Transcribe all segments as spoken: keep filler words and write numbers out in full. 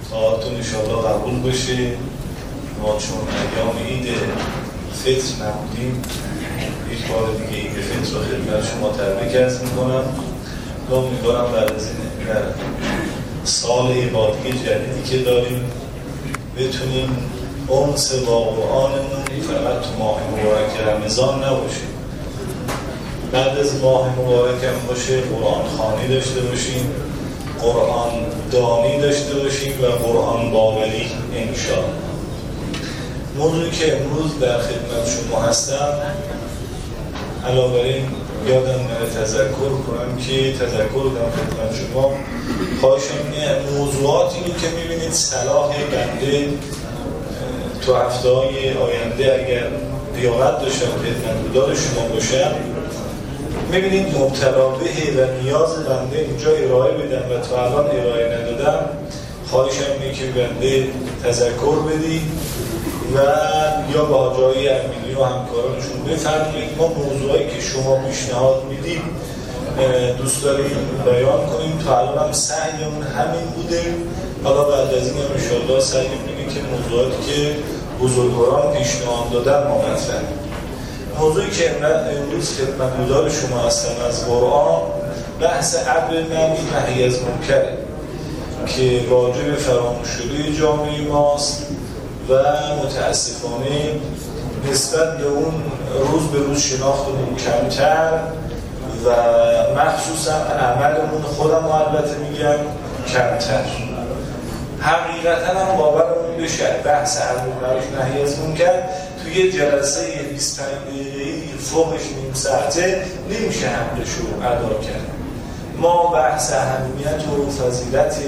دعاتون انشاءالله قبول بشه. ما چون ایام عید فطر نبودیم، یک بار دیگه عید فطر رو خدمت شما تبریک عرض میکنم و امیدوارم بعد از این در سال عبادی جدیدی که داریم بتونیم انس با قرآنمون فقط تو ماه مبارک رمضان نباشه، بعد از ماه مبارک هم باشه قرآن خوانی داشته باشیم، قرآن دانی داشته باشیم و قرآن باوری انشاءالله. موضوعی که امروز در خدمت شما هستم، علاوه بر این یادم نره تذکر کنم که تذکر کنم خدمت شما، خواهشم اینه موضوعاتی رو که میبینید صلاح بنده تو هفته‌های آینده اگر لیاقت داشتم خدمتگزار شما باشم، میبینید مبتلا به و نیاز بنده اینجا ارائه بدم و تا الان ارائه ندادم. خواهشم اینه که بنده تذکر بدی و یا با حاجای امیلی و همکارانشون بفرمایید ما موضوعی که شما پیشنهاد میدید دوست داریم بیان کنیم. تا الان هم سعیمون همین بوده، حالا بعد از این هم انشاءالله سعی می‌کنیم که موضوعاتی که بزرگواران پیشنهاد دادن ما مطرح. موضوعی که امروز خدمتگزار شما هستم از قرآن، بحث امر معروف و نهی از منکر که واجب فراموش شده جامعه ماست و متاسفانه نسبت به اون روز به روز شناختمون کمتر و مخصوصا عملمون خودم البته میگم کمتر. حقیقتا هم باورمون بشه بحث امر معروف نهی از منکر توی جلسه بیست و پنج دقیقه‌ای فوقش نیم ساعته نمیشه حملش رو ادا کرد. ما بحث اهمیت و فضیلت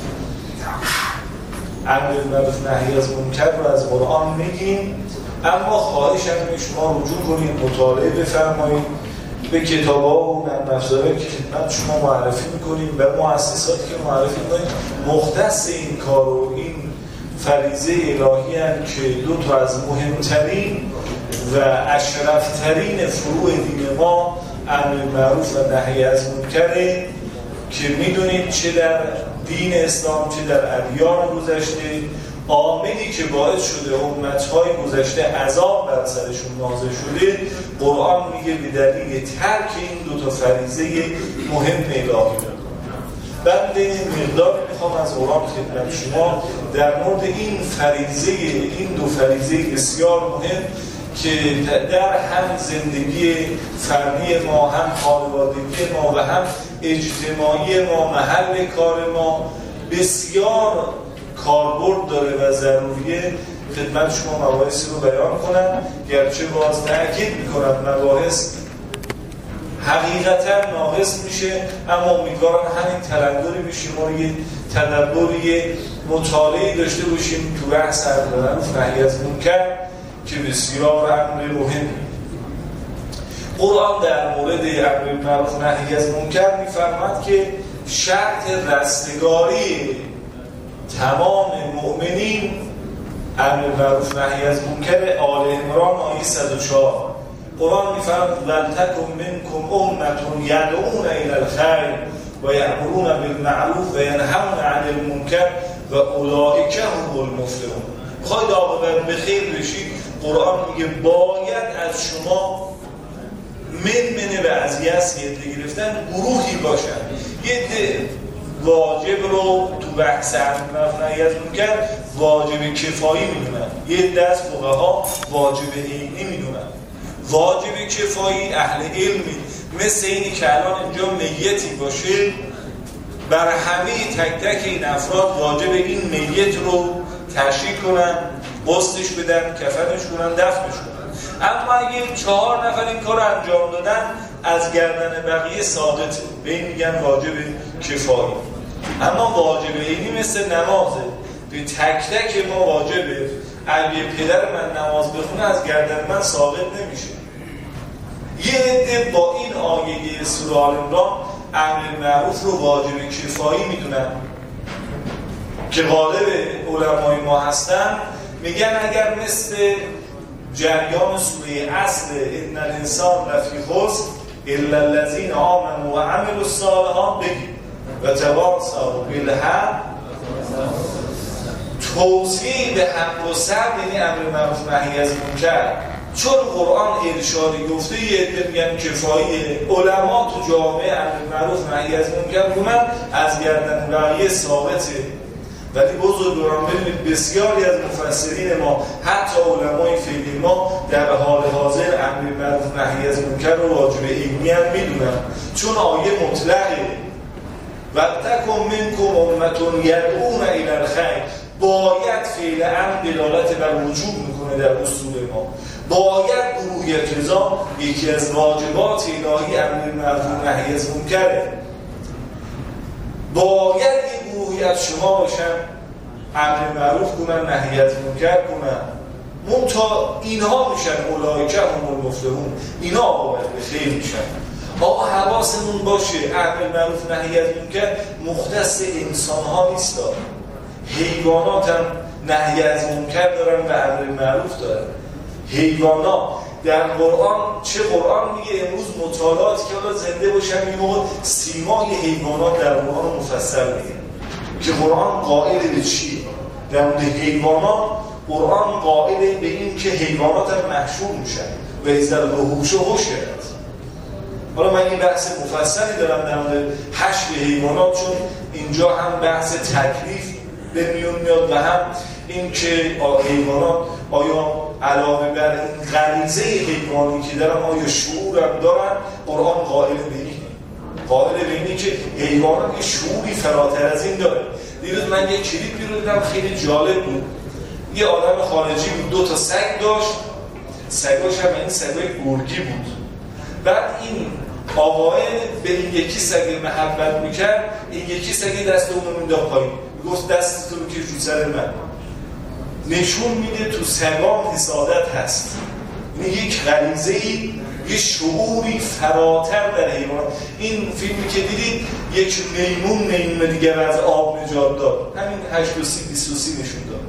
امر معروف نهی از منکر رو از قرآن میگیم، اما خواهشم اینه شما رجوع کنید، مطالعه بفرمایید به کتاب‌ها و مصادری که خدمت شما معرفی میکنیم و مؤسساتی که معرفی میکنیم مختص این کار و این فریضه الهی هم که دو تا از مهمترین و اشرفترین فروع دین ما امر معروف و نهی از منکره که میدونید چه در دین اسلام چه در ادیان گذشته عاملی که باعث شده امت‌های گذشته عذاب بر سرشون نازل شده، قرآن میگه به دلیل ترک این دو تا فریضه مهم الهی. بعد این مقدار میخوام از قرآن خدمت شما در مورد این فریضه این دو فریضه بسیار مهم که در هم زندگی فردی ما، هم خانوادگی ما و هم اجتماعی ما، محل کار ما بسیار کاربرد داره و ضروریه خدمت شما مباحثی رو بیان کنم، گرچه باز تأکید میکنم مباحث حقیقتا ناقص میشه، اما امیدوارم همین تلنگری به شما یه تدبری مطالعه داشته باشیم تو بحث امر معروف نهی از منکر که بسیار امر مهمه. قرآن در مورد امر معروف نهی از منکر میفرماد که شرط رستگاری تمام مؤمنین امر معروف نهی از منکر آل عمران آیه صد و چهار. قرآن میفرماید ولتکن منکم امة یدعون الی الخیر و یأمرون بالمعروف و ینهون عن المنکر و اولئک هم المفلحون. خواهید عاقبت به خیر بشید، قرآن میگه باید از شما من به از یسیت گرفتن گروهی باشن، یه ده واجب رو تو بحث امر معروف نهی از منکر واجب کفایی میدونن، یه دست فقها واجب عینی میدونن. واجب کفایی اهل علمی مثل اینی که الان اینجا میتی باشه، بر همه تک تک این افراد واجب این میت رو تشییع کنن، غسلش بدن، کفنش کنن، دفنش کنن. اما اگه چهار نفر این کار رو انجام دادن از گردن بقیه ساقطه، به این میگن واجب کفایی. اما واجب عینی مثل نمازه، به تک تک ما واجبه. اگه پدر من نماز بخونه از گردن من ساقط نمیشه. یه عده با این آیه سوره آل عمران امر معروف رو واجب کفایی میدونن که غالب علمای ما هستن، میگن اگر مثل جریان سوره اصل ان الانسان لفی خسر الا الذین آمنوا و عملوا الصالحات بگید و تواصوا بالحق توصیه به حق و صبر یعنی امر معروف نهی از منکر. چون قرآن ارشادی گفته یه عده میگن کفاییه، علما تو جامعه امر معروف نهی از منکر کنن از گردن بقیه ثابته. ولی بزرگواران ببینید بسیاری از مفسرین ما حتی علمای فقهی ما در حال حاضر امر معروف نهی از منکر رو واجب علمی هم میدونن، چون آیه مطلقه وَتَكُنْ مِنْكُمْ أُمَّةٌ يَدْعُونَ إِلَى الْخَيْرِ. باید فعل امر دلالت بر وجوب میکنه در اصول ما. باید گروه کذا یکی از واجبات الهی امر معروف نهی از منکره. باید یک گروهی از شما باشن امر معروف کنن نهی از منکر کنن. منتها اینها میشن اولئک هم المفلحون، اینا عاقبت به خیر میشن. آقا حواسمون باشه امر معروف نهی از منکر مختص انسان ها نیست، حیوانات هم نهی از منکر دارن و امر معروف دارن. حیوانات در قرآن، چه قرآن میگه امروز مطالعاتی که حالا زنده باشن میگه سیمای حیوانات در قرآن مفصل میگه که قرآن قائل به چی؟ در مورد حیوانات قرآن قائل به این که حیوانات هم محشور میشن و از در وحوش و حشرت. حالا من این بحث مفصلی دارم در مورد حشر حیوانات، چون اینجا هم بحث تکلیف به میون میاد و هم این که حیوانات آیا علاوه بر این غریزه حیوانی که دارن آیا شعور هم دارن. قرآن قائل به این قائل به اینی که حیوانات یه شعوری فراتر از این داره. دیروز من یه کلیپی رو دیدم خیلی جالب بود. یه آدم خارجی بود، دو تا سگ داشت، سگاش هم این سگای گرگی بود. بعد این آقای به این یکی سگ محبت میکرد، این یکی سگ دست اونو مینداخت پایین، گفت دست تو بکش رو سر من. نشون میده تو سگان حسادت هست، یعنی یک غریزه‌ای، یه شعوری فراتر در حیوان. این فیلمی که دیدید یک میمون میمون دیگر از آب نجات داد، همین هشت و سی بیست و سی نشون داد.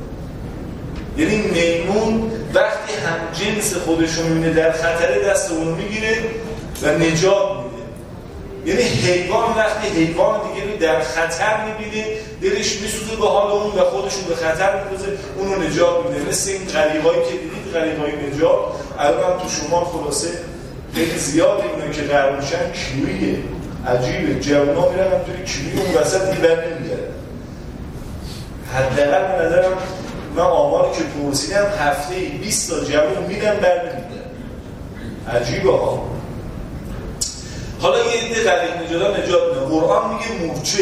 یعنی میمون وقتی هم جنس خودشون میبینه در خطر دست اونو میگیره و نجات میده. یعنی حیوان وقتی حیوان دیگه رو در خطر میبینه دلش میسوزه به حال اون و خودشون به خطر میندازه، اونو نجات میده. مثل این غریقایی که دیدید، غریقای نجات الان هم تو شمال خلاصه خیلی زیاد اینا که غرق میشن کیلویه، عجیبه. جوونا میرن همونطوری کیلویی اون وسط دیگه بر نمیگره. حداقل به نظرم من آماری که پرسیدم هفته‌ای بیست تا جوون میرن بر نمیگره. عجیبه ها. حالا یه عده غریق نجات نجات میده. قرآن میگه مورچه،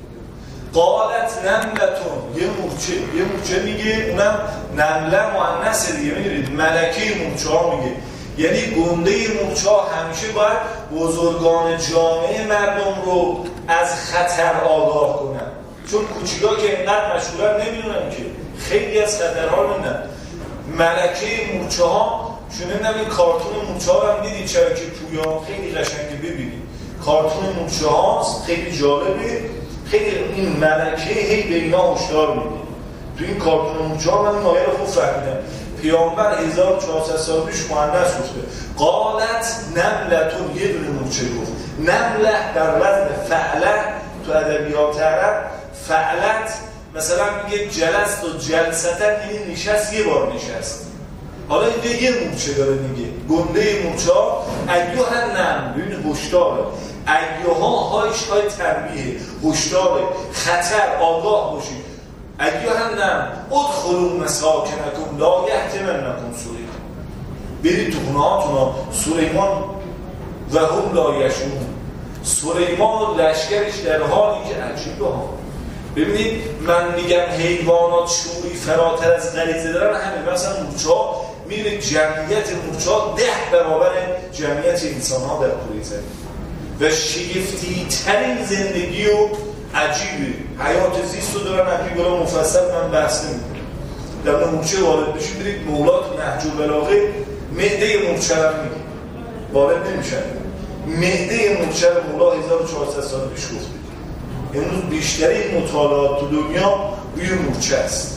قالت نملتون، یه مورچه یه مورچه میگه، اونم نمله مؤنث دیگه، میدونید ملکه مورچه ها میگه، یعنی گنده مورچه ها همیشه باید بزرگان جامعه مردم رو از خطر آگاه کنن، چون کوچیکا که اینقدر مشغولن نمیدونن که خیلی از خطرها میدونن. ملکه مورچه ها شما نمیدونم این کارتون مورچه ها هم دیدید شبکه پویا، خیلی قشنگه ببینید. کارتون مورچه هاست، خیلی جالبه، خیلی این ملکه هی به اینا هشدار میده. تو این کارتون مورچه ها من این آیه رو خوب فهمیدم. پیامبر هزار و چهارصد سال پیش مؤنث گفته، قالت نملتون، یه دونه مورچه گفت. نمله در وزن فعله تو ادبیات عرب، فعلت مثلا میگه جلست و جلستن، یعنی نشست، یه بار نشست. حالا اینجا یه مورچه داره میگه، گنده مورچه ها ایوها نم، ببینید هشداره، ایوها هایش های تنبیه، هشداره، خطر، آگاه باشید. ایوها نم ادخلوا مساکنکم لا یحطمنکم سلیمان، برید تو خونه‌هاتون. سلیمان و هم لا یشعرون، سلیمان لشکرش در حالی که عجیبه ها. ببینید من میگم حیوانات شعوری فراتر از غریزه دارن. همین مثلا مورچه‌ها میره جمعیت مورچه‌ها ده برابر جمعیت انسان‌ها در کره زمین و شگفتی ترین زندگی و عجیبه حیات زیست رو دارن. عجیبه را مفصل من بحث نمی‌کنم. در مورچه وارد بشید برید مولا تو نهج البلاغه معده مورچه رو میگه، وارد نمیشن. معده مورچه رو مولا هزار و چهارصد سال پیش گفته. امروز بیشترین مطالعات تو دنیا روی مورچه است.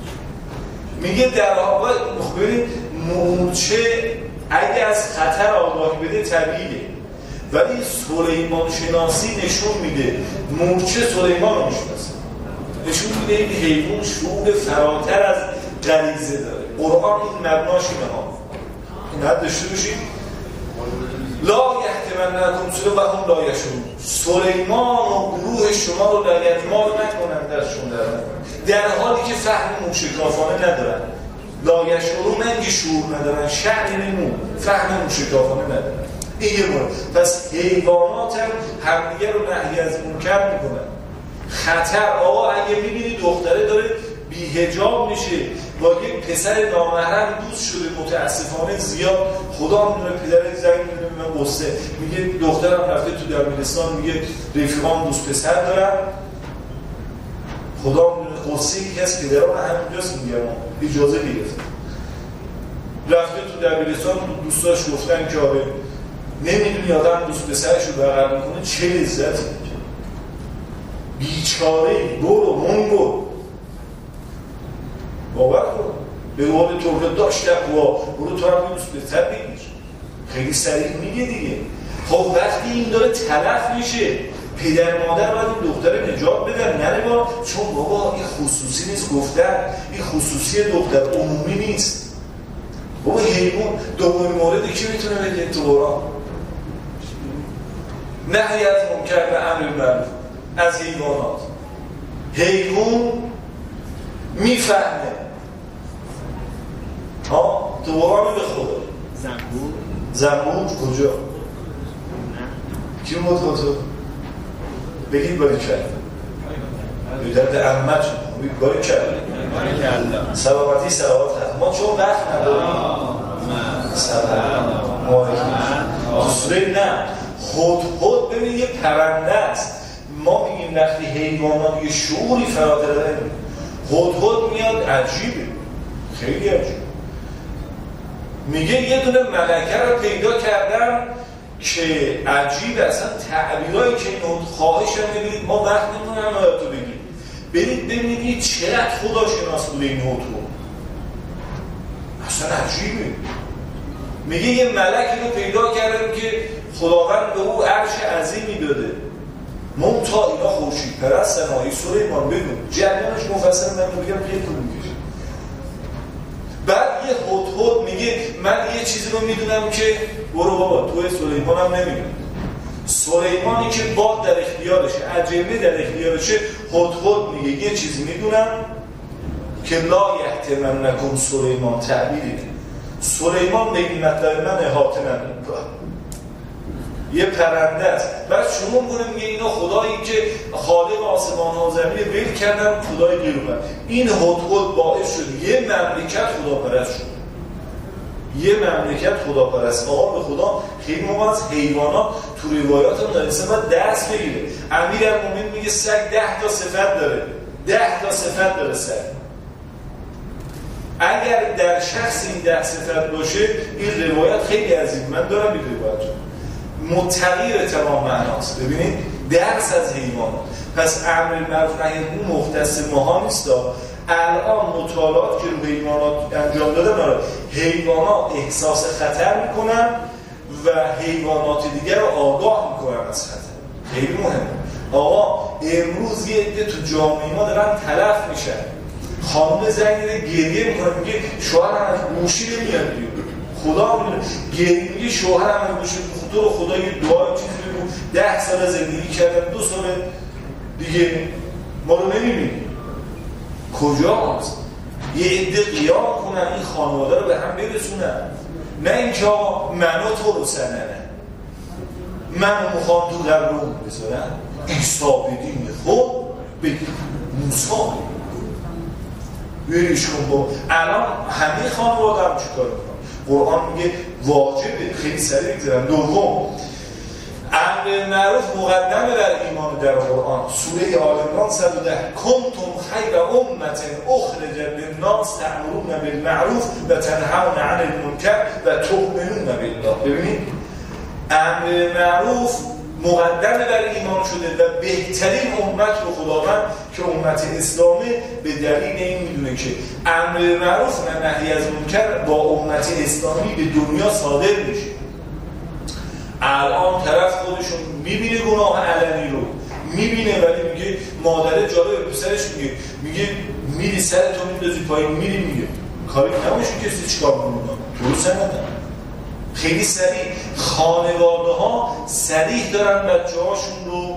میگه در واقع ببینید مورچه اگه از خطر آگاهی بده طبیعیه، ولی سلیمان شناسی نشون میده مورچه سلیمان رو میشناسه. نشون میده این حیوان شعور فراتر از غریزه داره. قرآن این مبناش اینه ها این حد داشته باشید لا یحتمنکم سوء و هم لا یشعرون. سلیمان و گروه شما رو لگدمال نکنن در شما در, در حالی که فهم موشکافانه ندارن. لا یشعرون نه اینکه شعور ندارن، شأن نمون فهم موشکافانه ندارن. این یه مورد. پس حیوانات هم همدیگه رو نهی از منکر میکنن. خطر آقا اگه میبینی دختره داره بی‌حجاب میشه با یک پسر نامحرم دوست شده، متاسفانه زیاد خدا میدونه پدر زنگ میدونه من قصه میگه دخترم رفته تو دبیرستان میگه رفیقام دوست پسر دارن، خدا میدونه قصه یکی از پدران همینجاست میگم اجازه گرفت رفته تو دبیرستان دوستاش گفتن که آره نمیدونی آدم دوست پسرش رو بغل میکنه چه لذتی بیچاره برو منگو باور کن به قول تو داشت اقوا برو تو هم دوست بهتر بگیر خیلی سریع میگه دیگه. خب وقتی این داره تلف میشه پدر مادر باید این دختر نجات بدن نره با چون بابا این خصوصی نیست گفتن این خصوصی دختر عمومی نیست بابا حیوان دومین موردی که میتونه بگه تو قرآن نهی از منکر و امر معروف از حیوانات. حیوان میفهمه ها تو قرآن به خدا زنبور زنبور کجا؟ کی بود تو؟ بگید باری کرد بیدرد احمد شد بگید باری کرد سلامتی سلامت هست ما چون وقت نداریم سلام تو سوره نه خود خود ببین یه پرنده است ما میگیم وقتی حیوانات یه شعوری فراتر داریم خود خود میاد عجیبه خیلی عجیب میگه یه دونه ملکه رو پیدا کردم که عجیب اصلا تعبیرهایی که این خواهش هم ببینید ما وقت نمونم تو بگید برید ببینید چقدر خدا شناس بوده این هوتو اصلا عجیبه. میگه یه ملکی رو پیدا کردم که خداوند به او عرش عظیمی داده منتها اینا خورشید پرستن های سلیمان بگو جریانش مفصل من بگم خیلی طول میکشه. بعد یه هد هد میگه من یه چیزی رو میدونم که برو بابا توی سلیمان هم نمیدونم سلیمانی که باد در اختیارشه عجله در اختیارشه هد هد میگه یه چیزی میدونم که لا یحتمنکم سلیمان تعبیری سلیمان به این مطلب من احاطه نداره یه پرنده است. بعد شما میگه میگه اینا خدایی که خالق آسمان و زمین ول کردن خدای غیر او این هدهد باعث شد یه مملکت خداپرست شد یه مملکت خداپرست. آقا به خدا خیلی موقع از حیوانات تو روایات هم داره انسان باید دست بگیره. امیرالمومنین میگه سگ ده تا صفت داره ده تا صفت داره سگ. اگر در شخص این ده صفت باشه این روایت خیلی عظیم من دارم این روایت متغیر تمام معناست. ببینید درس از حیوانات پس امر معروف نهی اون مختص ماها نیست. الان مطالعات که روی حیوانات انجام داده داره حیوانات احساس خطر میکنن و حیوانات دیگر رو آگاه میکنن از خطر. خیلی مهمه. آقا امروز یه عده تو جامعه ما دارن تلف میشن خانم زنگ گریه میکنه میگه شوهرم از گوشی نمیاد خدا میدونه گریه میگه شوهرم از گوشی تو رو خدا یه دعای چیزی بگو ده سال زندگی کردم دو سال دیگه ما رو نمیبینیم کجاست؟ یه عده قیام کنن این خانواده رو به هم برسونن نه اینکه آقا منو تو رو سننه منو مخوام تو در رو بذارن عیسی بدین خب بگید موسی بریش کن با الان همه خانواده هم چیکار میکنن قرآن میگه واجبه خیلی سریع بگذارن. دوم امر معروف مقدمه در ایمان در قرآن سوره آل عمران صد و ده کنتم خیر امة اخرجت للناس تأمرون بالمعروف و تنهون عن المنکر و تؤمنون بالله. ببینید امر معروف مقدمه در ایمان شده و بهترین امت رو خداوند که امت اسلامی به دلیل این میدونه که امر معروف و نهی از منکر با امت اسلامی به دنیا صادر میشه. الان طرف خودشون میبینه گناه علنی رو میبینه ولی میگه مادره جالب پسرش میگه میگه میری سر تو میندازی پایین میری میگه کاری نمیشه کسی چیکار کنه درست نمیدن. خیلی سریع خانواده ها سریع دارن بچه هاشون رو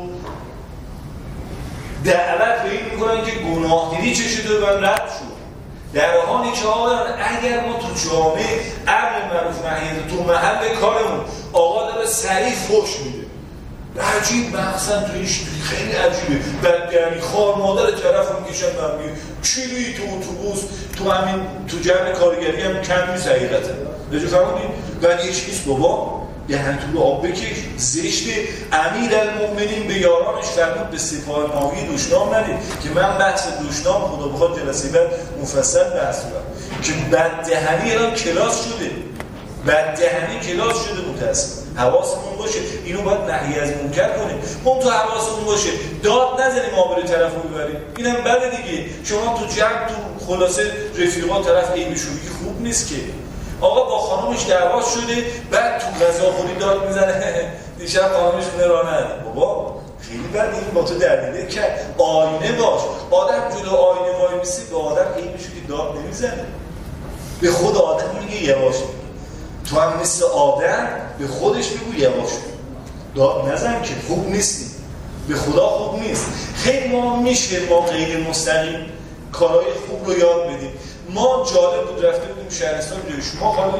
دعوت به این میکنن که گناه دیدی چه شده و رد شد، در حالی که آقا اگر ما تو جامعه امر معروف نهی تو محل کارمون آقا داره سریع فحش میده عجیب مخصن تویش خیلی عجیبه بدگرمی خوار مادر طرف رو میکشن و میگه چیلی تو اتوبوس تو همین تو جمع کارگری هم کم نیست حقیقته بجو فهمونی ولی هیچ نیست بابا یعنی تو آب بکش زشته. امیرالمؤمنین به یارانش فرمود به سپاه ناوی دوشنام ندید که من بحث دوشنام خدا بخواد جلسه بعد مفصل بحث کنم که بددهنی الان کلاس شده بددهنی کلاس شده متاسف. حواسمون باشه اینو باید نهی از منکر کنیم. اون تو حواسمون باشه داد نزنیم ما بره طرف رو ببریم اینم بده دیگه. شما تو جمع تو خلاصه رفیقات طرف ای بشوری خوب نیست که آقا با خانومش دعوا شده بعد تو غذاخوری داد میزنه دیشب خانومش خونه راه نداد. بابا خیلی بد این با تو درگیره کرد. آینه باش آدم جلو آینه وای میسی به آدم این میشه که داد نمیزنه به خود آدم میگه یواش تو هم مثل آدم به خودش بگو یواش داد نزن که خوب نیستی به خدا خوب نیست. خیلی ما میشه ما غیر مستقیم کارهای خوب رو یاد بدیم. ما جالب بود رفته بودیم شهرستان جوی شما خالی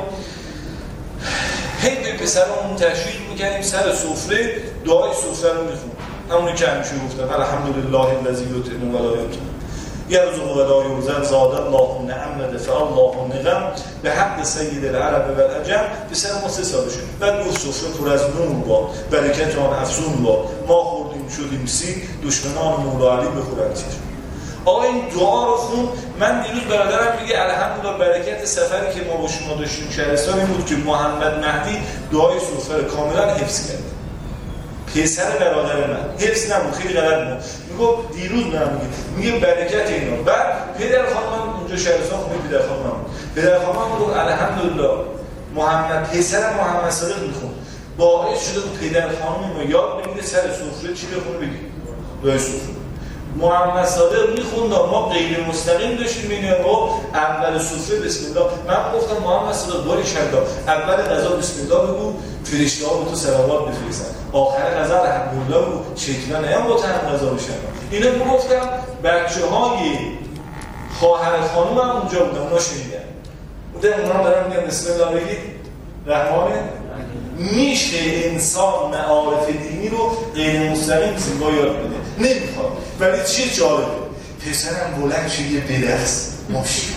هی به پسرمون تشویق میکنیم سر سفره دعای سفره رو میخونیم همونی که همیشه گفتم الحمدلله الذی یطعم ولا یطعم یرزق ولا یرزق زاد الله نعم دفع الله نقم به حق سید العرب و العجم. پسر ما سه ساله شد بعد گفت سفره پر از نور با برکت آن افزون با ما خوردیم شدیم سی دشمنان مولا علی بخورن تیر. آقا این دعا رو خون. من دیروز برادرم میگه الحمدلله برکت سفری که ما با شما داشتیم شهرستان این بود که محمد مهدی دعای سفره کاملا حفظ کرد. پسر برادر من حفظ نمون خیلی غلط بود میگه دیروز من میگه میگه برکت اینا. بعد پدر خانم اونجا شهرستان خونه پدر خانم پدر خانم رو الحمدلله محمد پسر محمد صادق میخوند باعث شده پدر خانم ما یاد بگیره سر سفره چی بخونه بگی دعای سفره. محمد صادق میخوند ما غیر مستقیم داشتیم اینه و اول سفره بسم الله. من گفتم محمد صادق باری شردا اول غذا بسم الله بگو فرشته ها به تو صلوات بفرستن آخر غذا الحمدلله بگو شیطان نمیام با تن غذا بشن. اینو گفتم بچه‌های خواهر خانم هم اونجا بودن اونا شنیدن بودن اونا دارن میگن بسم الله بگید رحمانه. میشه انسان معارف دینی رو غیر مستقیم زیبا یاد بده نمیخواد ولی چیه جالبه پسرم بلند شه یه بدرس ماشین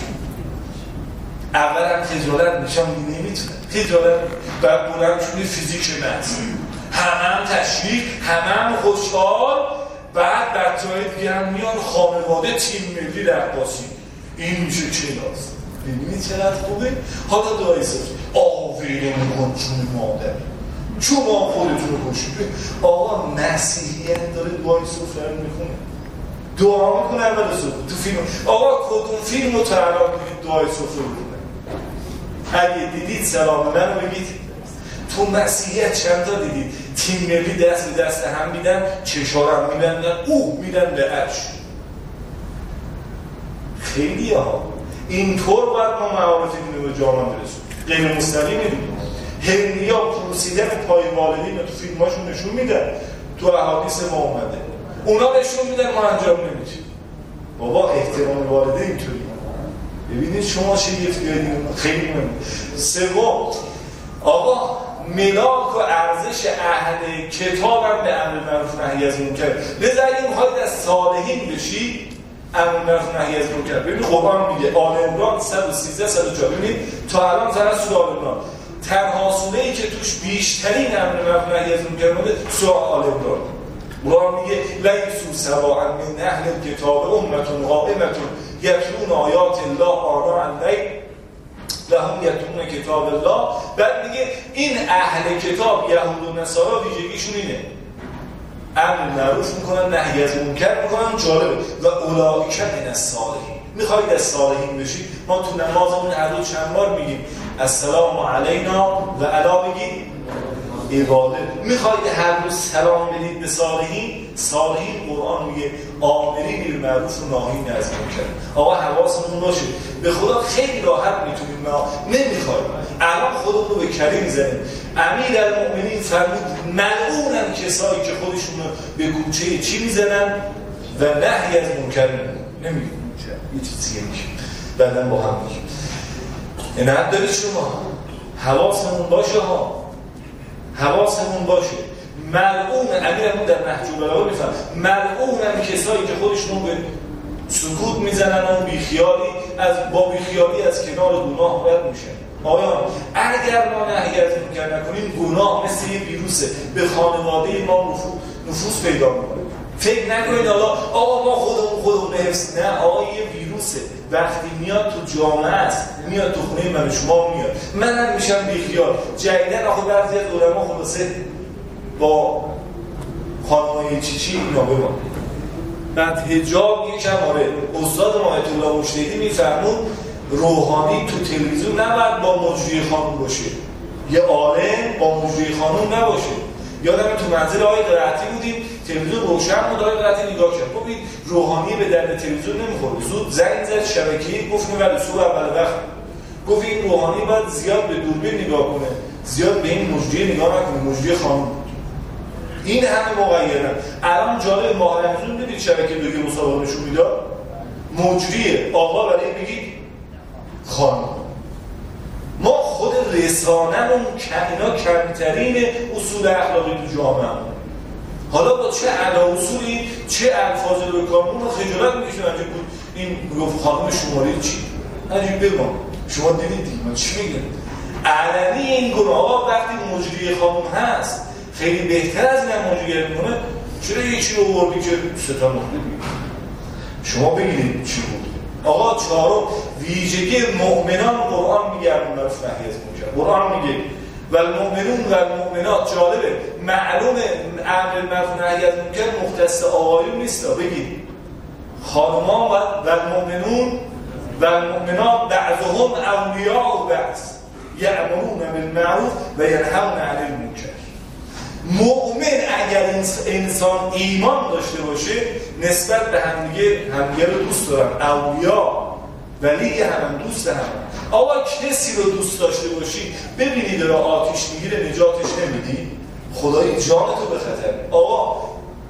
اول هم خجالت میشم نمیتونه خجالت بعد بلند شده فیزیک متن همه هم تشویق همه هم خوشحال بعد بچه‌های دیگه هم میان خانواده تیم ملی رقاصی این میشه کلاس ببینید چقدر خوبه. حالا دعای سفره آویره میکن چون مادر چون ما خودتون رو کشید. آقا مسیحیت داره دعای سفره رو میخونه دعا میکنه اول سفره تو فیلم آقا کدوم فیلم رو تا الان دیدید دعای سفره بکنه اگه دیدید سلام من رو بگید. تو مسیحیت چند تا دیدید تیم ملی دست به دست هم میدن چشارم میبندن اوه میدن به عرش. خیلی ها اینطور باید ما معارف دینی به جامعه برسیم غیر مستقیم میدونیم. هرنیا پروسیدن پای والدین تو فیلماشون نشون میدن تو احادیث ما اومده اونا نشون میدن ما انجام نمیدیم. بابا احترام والدین اینطوری ببینید شما شگفتی هایید خیلی مهمه. سوم آقا ملاک و ارزش اهل کتاب هم به امر معروف نهی از منکر. لذا اگه میخواید از صالحین بشی امر معروف نهی از منکر. ببین قرآن میگه آل عمران صد و سیزده صد و چهار ببینید تا الان زرا سوره آل عمران تنها سوره‌ای که توش بیشترین امر معروف نهی از منکر بوده سوره آل عمران. قرآن میگه لیسوا سواء من اهل الکتاب امة قائمة یتلون آیات الله آناء الليل لهم یتلون کتاب الله. بعد میگه این اهل کتاب یهود و نصارا ویژگیشون اینه امر معروف میکنن نهی از منکر میکنن جالبه و اولئک من الصالحین. میخواید از صالحین بشید ما تو نمازمون هر روز چند بار میگیم السلام علینا و علی بگید عباده. میخواید هر روز سلام بدید به صالحین صالحین قرآن میگه آمرین بالمعروف و ناهین عن المنکر. آقا حواسمون باشه، به خدا خیلی راحت میتونیم، ما نمیخوایم. الان خودمون رو به کری میزنیم. امیرالمؤمنین فرمود ملعونن کسایی که خودشون رو به کوچه چی میزنن و نهی از منکر نمیگن. یه چیزی میشه بعدن با هم میگیم. اینم دارید شما حواسمون باشه ها، حواسمون باشه. ملعون امیرمون در نهج البلاغه میفهم ملعون هم کسایی که خودشون به سکوت میزنن و بیخیالی از با بیخیالی از کنار گناه رد میشن. آیا اگر ما نهی از منکر نکنیم گناه مثل یه ویروسه به خانواده ما نفوذ پیدا میکنه. فکر نکنید حالا آقا ما خودمون خودمون حفظ، نه آقا یه ویروسه وقتی میاد تو جامعه است، میاد تو خونه من و شما میاد، منم میشم بیخیال. جدیدن آخه بعضی از علما خلاصه با خانمای چیچی اینا بمان بعد حجاب یکم آره استاد ما آیت الله مجتهدی میفرمون روحانی تو تلویزیون نباید با مجری خانم باشه، یه عالم با مجری خانم نباشه. یادم تو منزل آقای قرائتی بودیم، تلویزیون روشن بود، آقای قرائتی نگاه کرد، خب این روحانی به درد تلویزیون نمیخوره، زود زنگ زد شبکه‌ای گفتیم ولی صبح اول وقت گفت این روحانی باید زیاد به دوربین نگاه کنه، زیاد به این مجری نگاه نکنه، مجری خانم. این همه مغیرن. الان جالب ماه رمضان ببینید شبکه دو که مسابقه نشون میداد مجریه آقا برای بگید خانم. ما خود رسانه‌مون اینا کمترین اصول اخلاقی تو جامعه هم. حالا با چه اعلی اصولی چه الفاظ رو کارمون رو خجالت میکشیم انجام بود این گفت خانم شماره چی؟ عجیب بگم شما دیدید من چی میگم؟ علنی این گناه آقا وقتی مجری خانم هست خیلی بهتر از این هم مجری میکنه. چرا یه چی رو آوردی که ستا نقطه بگید؟ شما بگیرید چی بود؟ آقا چهارم ویژگی مؤمنان قرآن میگه امر معروف نهی از منکر. قرآن میگه و المؤمنون و المؤمنات. جالبه معلوم امر معروف نهی از منکر مختص آقایون نیست. بگید خانمان و المؤمنون و المؤمنات بعضهم اولیاء بعض یأمرون بالمعروف و ینهون عن المنکر. مؤمن اگر انسان ایمان داشته باشه نسبت به همدیگه همدیگه رو دوست دارن، اولیاء ولی هم دوست هم. آقا کسی رو دوست داشته باشی ببینی داره آتش میگیره نجاتش نمیدی، خدای جانتو به خطر. آقا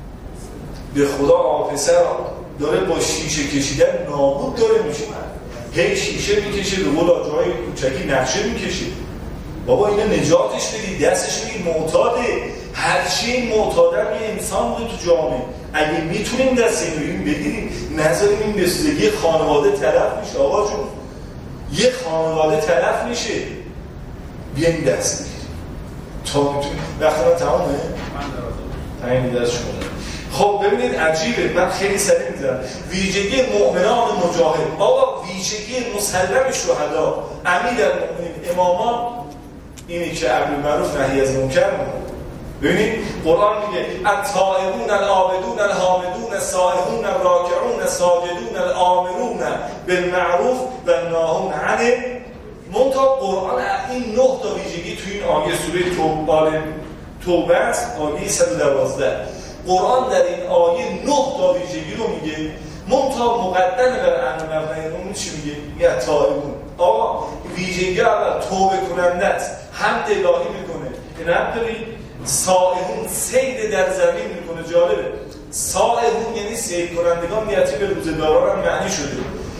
به خدا آقا پسر داره با شیشه کشیدن نابود داره میشه، هی شیشه میکشه به قول آجای کوچکی نقشه میکشه. بابا اینو نجاتش بدی، دستش بگید معتاده. هرچی معتادم یه انسان بوده تو جامعه. اگه میتونیم دست این رو این بگیریم نذاریم این بسودگی خانواده تلف میشه. آقا جون یه خانواده تلف میشه، بیاین دست بگیریم تا میتونیم. وقتی من تمامه؟ من تمام دست شما. خب ببینید عجیبه، من خیلی سریع میذارم. ویژگی مؤمنان مجاهد. آقا ویژگی مسلم شهدا امیرالمؤمنین امامان اینی که امر معروف نهی از منکر میکنه. ببینید قرآن میگه التائبون العابدون الحامدون السائحون الراکعون الساجدون الآمرون بالمعروف و الناهون عن المنکر. قرآن این نه تا ویژگی تو این آیه سوره توبه توبه است، آیه صد و دوازده. قرآن در این آیه نه تا ویژگی رو میگه، منتها مقدمه بر امر معروف نهی از منکر چی میگه؟ میگه تائبون. آقا ویژگی اول توبه کننده است، حمد الهی میکنه. این هم دارید سائحون سید در زمین میکنه. جالبه سائحون یعنی سید کنندگان نیتی به روزگاران هم معنی شده.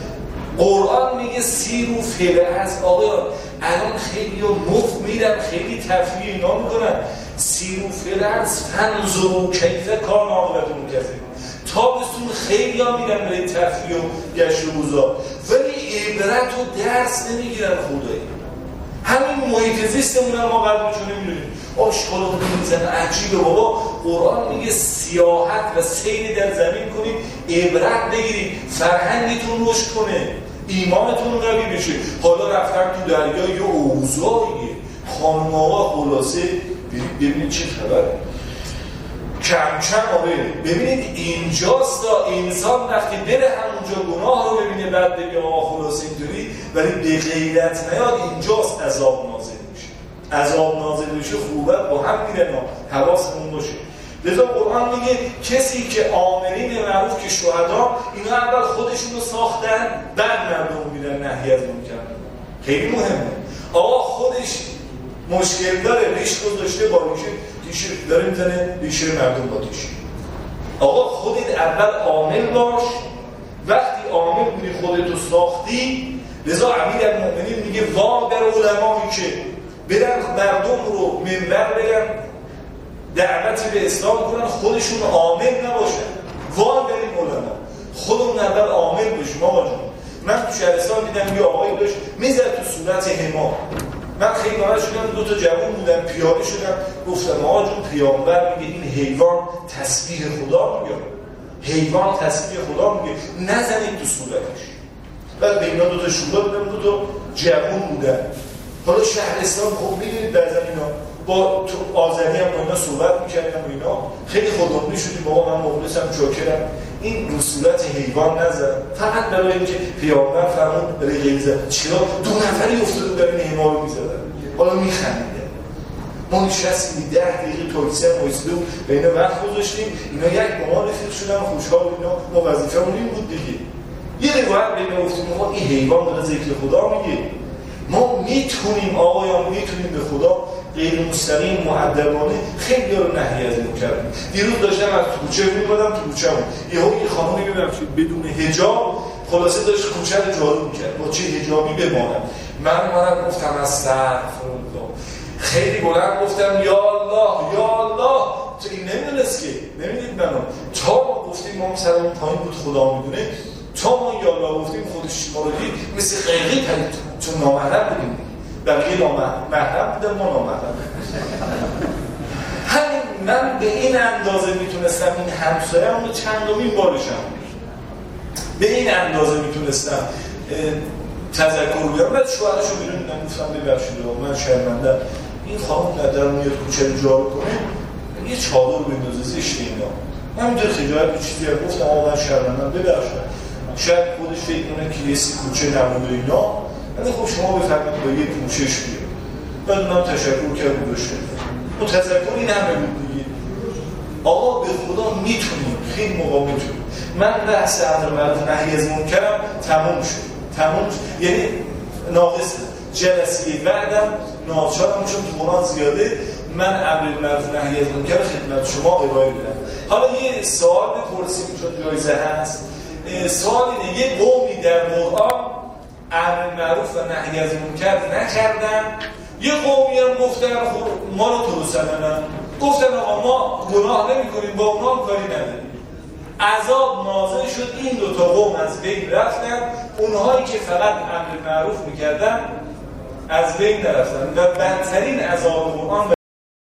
قرآن میگه سیر و فعل هست. آقایان الان خیلی ها مفت میرن خیلی تفریح اینا میکنن. سیر و فعل هست فنظر و کیفه کار ناقبتون کسی تابستون خیلی ها میرن برای تفریح و گشت و گذار ولی عبرت و درس نمیگیرن. خدایی همین محیط زیستمون هم ما قدر چون نمیدونیم آشکالمون میزنه. عجیبه بابا. قرآن میگه سیاحت و سیر در زمین کنید، عبرت بگیرید، فرهنگتون رشد کنه، ایمانتون قوی بشه. حالا رفتن تو دریا یه اوضاعیه خانم آقا خلاصه ببینید چه خبره کم کم آره. ببینید اینجاست تا انسان وقتی بره همونجا گناه رو ببینه بعد بگه آقا خلاصه اینطوری ولی به غیرت نیاد. اینجاست عذاب نازل میشه. عذاب نازل میشه خوبه با هم میرن. حواسمون باشه. لذا قرآن میگه کسی که عاملین معروف که شهدا، اینا اول خودشون رو ساختن بعد مردم میرن نهی از منکر. خیلی مهمه. آقا خودش مشکل داره، ریش گذاشته با ریشه تیشه داره میزنه ریشه مردم با تیشه. آقا خودت اول عامل باش، وقتی عامل بودی خودتو ساختی. لذا امیرالمؤمنین میگه وا بر علمایی که برن مردم رو منبر برن دعوتی به اسلام کنن، خودشون عامل نباشن. وا بر این علما، خودمون اول عامل بشیم. آقا جون من تو شهرستان دیدم یه آقایی داشت میزد تو صورت حمار. من خیلی ناراحت شدم، دو تا جوان بودن پیاده شدم، گفتم آقا جون پیامبر میگه این حیوان تسبیح خدا میگه، حیوان تسبیح خدا میگه، نزنید تو صورتش. بعد به اینا دو تا شوره بودن، دو تا جوان بودن. حالا شهرستان خب میدونید بعضا اینا با تو آذری هم با اینا صحبت میکردم و اینا خیلی خودمونی شدیم. بابا من مخلصم چاکرم، این رو صورت حیوان نزد، فقط برای اینکه پیامبر فرمود رقیق زد. چرا دو نفری افتاده بودن این حمار رو میزدن، حالا میخندیدن. ما نشستیم ده دقیقه تاکسی هم وایساده بود و اینا وقت گذاشتیم، اینا یک با ما رفیق شدن خوشحال. اینا ما وظیفه‌مون این بود دیگه. یه روایت بین گفتیم ما این حیوان داره ذکر خدا میگه، ما میتونیم آقایان میتونیم به خدا غیر مستقیم مؤدبانه خیلی رو نهی از این کردیم. دیروز داشتم از کوچه می‌اومدم، تو کوچه‌مون یهو یه خانومی ببینم بدون حجاب خلاصه داشت کوچه رو جارو می‌کرد، با چه حجابی بمانم. من اومدم گفتم استغفرالله، خیلی بلند گفتم یا الله یا الله. تو این نمیدونست که نمیدید منو، تا ما گفتیم ما سرمون پایین بود خدا میدونه، تا ما یا الله گفتیم خودش ما رو دید مثل قیقی پرید، چون نامحرم بودیم، بقیه نامحرم بودن، ما نامحرم. همین من به این اندازه میتونستم این همسایه‌ام رو چندمین بارشم به این اندازه میتونستم تذکر بیارم. بعد شوهرشو بیرون دیدم، گفتم ببخشید من شرمنده‌ام، این خانم در میاد کوچه رو جارو کنه یه چادر بندازه زشت اینا. من اینجا خجالت به چیزی هم گفتم آقا من شرمنده‌ام ببخشید. شاید خودش فکر کنه کلیسی کوچه نمونده اینا، ولی خب شما بفرمایید با یه پوشش بیارید. بعد اونم تشکر کرد و داشته و تذکر این همه بود دیگه. آقا به خدا میتونیم، خیلی موقع میتونیم. من بحث امر معروف نهی از منکرم تموم شد، تموم شد. یعنی ناقصه جلسه بعدم ناچارم چون تو قرآن زیاده من امر معروف نهی از منکر خدمت شما ارائه بدم. حالا یه سوال بپرسیم چون جایزه هست. سوال اینه، یه قومی در قرآن امر معروف و نهی از منکر نکردن، یه قومی هم گفتن خب ما رو ترسدن، گفتن آقا ما گناه نمی کنیم، با اونا هم کاری نداریم. عذاب نازل شد، این دوتا قوم از بین رفتن، اونهایی که فقط امر معروف میکردن از بین نرفتن و بدترین عذاب قرآن